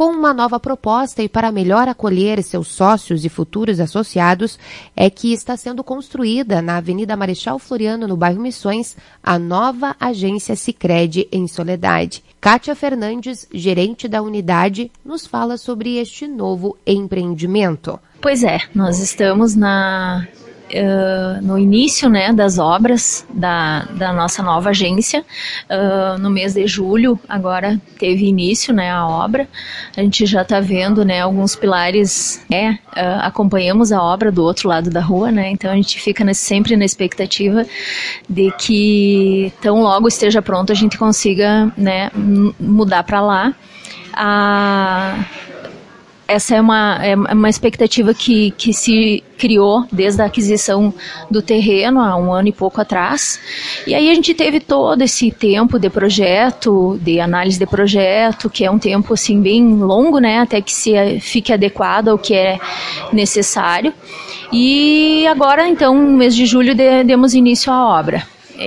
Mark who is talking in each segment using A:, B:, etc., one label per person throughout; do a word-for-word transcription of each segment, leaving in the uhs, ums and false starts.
A: Com uma nova proposta e para melhor acolher seus sócios e futuros associados, é que está sendo construída na Avenida Marechal Floriano, no bairro Missões, a nova agência Sicredi em Soledade. Kátia Fernandes, gerente da unidade, nos fala sobre este novo empreendimento.
B: Pois é, nós estamos na... Uh, no início, né, das obras da, da nossa nova agência. Uh, no mês de julho agora teve início, né, a obra. A gente já está vendo, né, alguns pilares, né, uh, acompanhamos a obra do outro lado da rua, né, então a gente fica nesse, sempre na expectativa de que tão logo esteja pronto a gente consiga, né, m- mudar para lá. A Essa é uma, é uma expectativa que, que se criou desde a aquisição do terreno, há um ano e pouco atrás. E aí a gente teve todo esse tempo de projeto, de análise de projeto, que é um tempo assim, bem longo, né, até que se fique adequado ao que é necessário. E agora, então, no mês de julho, de, demos início à obra.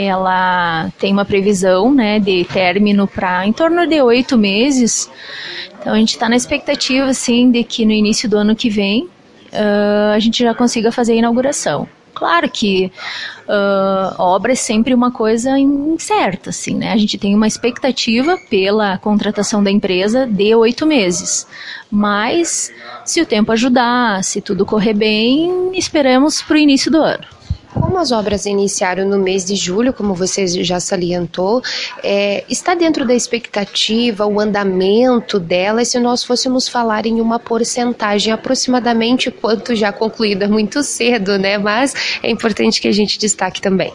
B: Ela tem uma previsão, né, de término para em torno de oito meses. Então a gente está na expectativa, assim, de que no início do ano que vem uh, a gente já consiga fazer a inauguração. Claro que uh, obra é sempre uma coisa incerta, assim, né? A gente tem uma expectativa pela contratação da empresa de oito meses. Mas se o tempo ajudar, se tudo correr bem, esperamos para o início do ano.
A: Como as obras iniciaram no mês de julho, como você já salientou, é, está dentro da expectativa, o andamento delas, se nós fôssemos falar em uma porcentagem, aproximadamente quanto já concluído, é muito cedo, né? Mas é importante que a gente destaque também.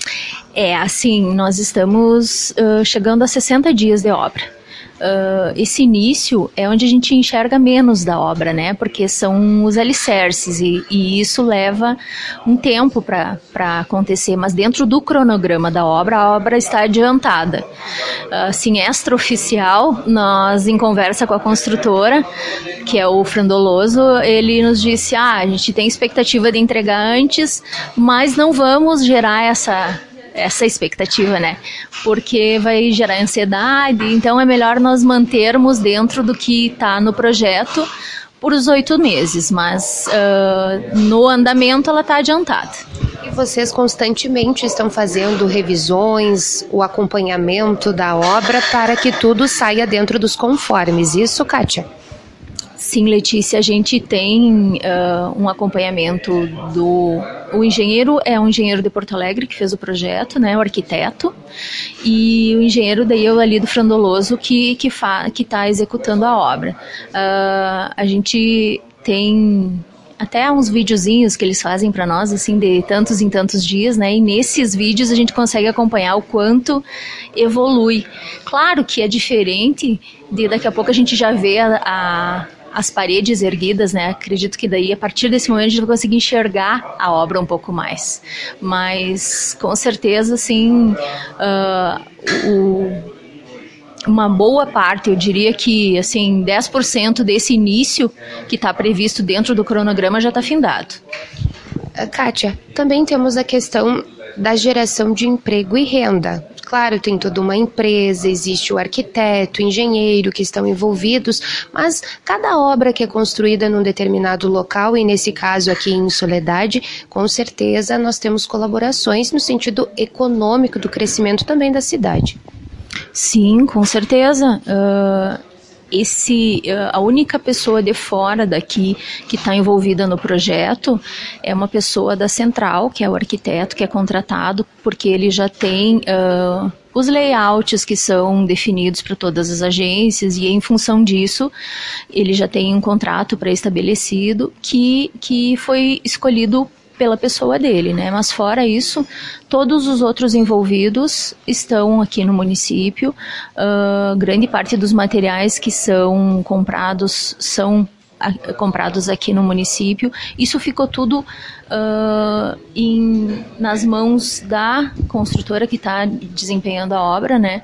B: É, assim, nós estamos uh, chegando a sessenta dias de obra. Uh, esse início é onde a gente enxerga menos da obra, né? Porque são os alicerces e, e isso leva um tempo para acontecer, mas dentro do cronograma da obra, a obra está adiantada. Uh, assim, extraoficial, nós em conversa com a construtora, que é o Frandoloso, ele nos disse, ah, a gente tem expectativa de entregar antes, mas não vamos gerar essa... essa expectativa, né? Porque vai gerar ansiedade, então é melhor nós mantermos dentro do que está no projeto por os oito meses, mas uh, no andamento ela está adiantada.
A: E vocês constantemente estão fazendo revisões, o acompanhamento da obra para que tudo saia dentro dos conformes, isso, Kátia?
B: Sim, Letícia, a gente tem uh, um acompanhamento do... O engenheiro é um engenheiro de Porto Alegre que fez o projeto, né, o arquiteto, e o engenheiro daí é ali do Frandoloso que que fa, que está executando a obra. Uh, a gente tem até uns videozinhos que eles fazem para nós, assim, de tantos em tantos dias, né, e nesses vídeos a gente consegue acompanhar o quanto evolui. Claro que é diferente de daqui a pouco a gente já vê a, a as paredes erguidas, né? Acredito que daí, a partir desse momento, a gente vai conseguir enxergar a obra um pouco mais. Mas, com certeza, assim, uh, o, uma boa parte, eu diria que, assim, dez por cento desse início que está previsto dentro do cronograma já está findado.
A: Kátia, também temos a questão da geração de emprego e renda. Claro, tem toda uma empresa, existe o arquiteto, o engenheiro que estão envolvidos, mas cada obra que é construída num determinado local, e nesse caso aqui em Soledade, com certeza nós temos colaborações no sentido econômico do crescimento também da cidade.
B: Sim, com certeza. Uh... Esse, a única pessoa de fora daqui que está envolvida no projeto é uma pessoa da central, que é o arquiteto, que é contratado, porque ele já tem uh, os layouts que são definidos para todas as agências, e em função disso ele já tem um contrato pré-estabelecido que, que foi escolhido pela pessoa dele, né? Mas fora isso, todos os outros envolvidos estão aqui no município. Uh, grande parte dos materiais que são comprados são a, comprados aqui no município. Isso ficou tudo uh, em, nas mãos da construtora que está desempenhando a obra, né?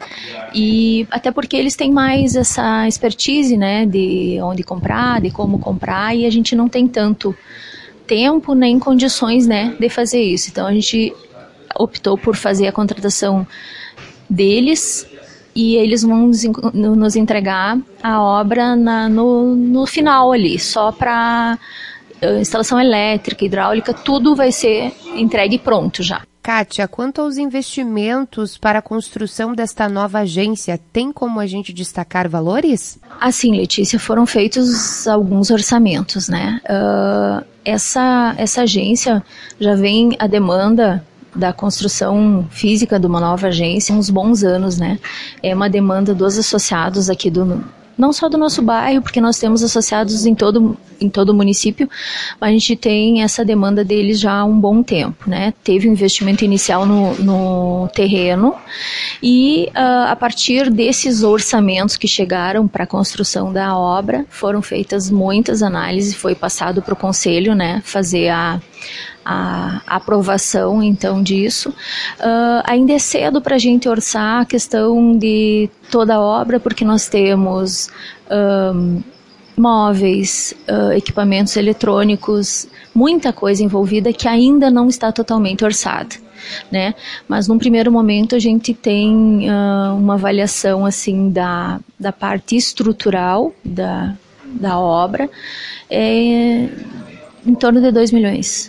B: E até porque eles têm mais essa expertise, né? De onde comprar, de como comprar, e a gente não tem tanto tempo nem condições, né, de fazer isso. Então a gente optou por fazer a contratação deles e eles vão nos entregar a obra na, no, no final ali, só para instalação elétrica, hidráulica, tudo vai ser entregue pronto já.
A: Kátia, quanto aos investimentos para a construção desta nova agência, tem como a gente destacar valores?
B: Assim, Letícia, foram feitos alguns orçamentos, né? Uh, essa, essa agência já vem a demanda da construção física de uma nova agência há uns bons anos, né? É uma demanda dos associados aqui do... não só do nosso bairro, porque nós temos associados em todo, em todo o município, mas a gente tem essa demanda deles já há um bom tempo, né? Teve um investimento inicial no, no terreno e uh, a partir desses orçamentos que chegaram para a construção da obra, foram feitas muitas análises, foi passado para o conselho, né, fazer a a aprovação então disso. Uh, ainda é cedo para a gente orçar a questão de toda a obra, porque nós temos um, móveis, uh, equipamentos eletrônicos, muita coisa envolvida que ainda não está totalmente orçada, né? Mas num primeiro momento a gente tem uh, uma avaliação assim da, da parte estrutural da, da obra, é, em torno de dois milhões.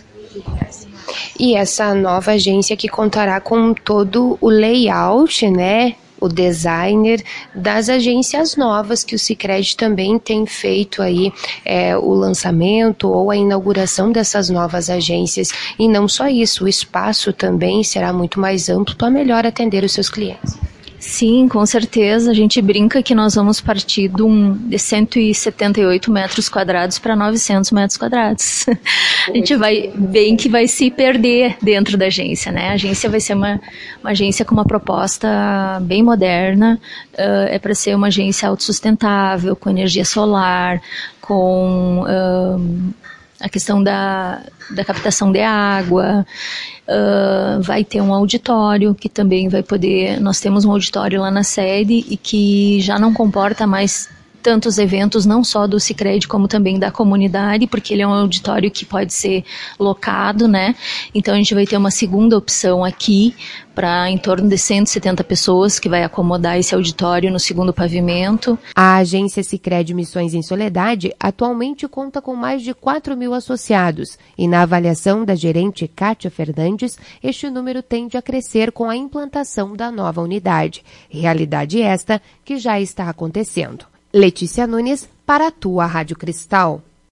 A: E essa nova agência que contará com todo o layout, né, o designer das agências novas que o Sicredi também tem feito aí, é, o lançamento ou a inauguração dessas novas agências. E não só isso, o espaço também será muito mais amplo para melhor atender os seus clientes.
B: Sim, com certeza. A gente brinca que nós vamos partir de, um, de cento e setenta e oito metros quadrados para novecentos metros quadrados. A gente vai bem que vai se perder dentro da agência, né? A agência vai ser uma, uma agência com uma proposta bem moderna, uh, é para ser uma agência autossustentável, com energia solar, com uh, a questão da, da captação de água. Uh, vai ter um auditório que também vai poder, nós temos um auditório lá na sede e que já não comporta mais tantos eventos, não só do Sicredi como também da comunidade, porque ele é um auditório que pode ser locado, né? Então a gente vai ter uma segunda opção aqui para em torno de cento e setenta pessoas que vai acomodar esse auditório no segundo pavimento.
A: A agência Sicredi Missões em Soledade atualmente conta com mais de quatro mil associados e na avaliação da gerente Kátia Fernandes, este número tende a crescer com a implantação da nova unidade. Realidade esta que já está acontecendo. Letícia Nunes, para a tua Rádio Cristal.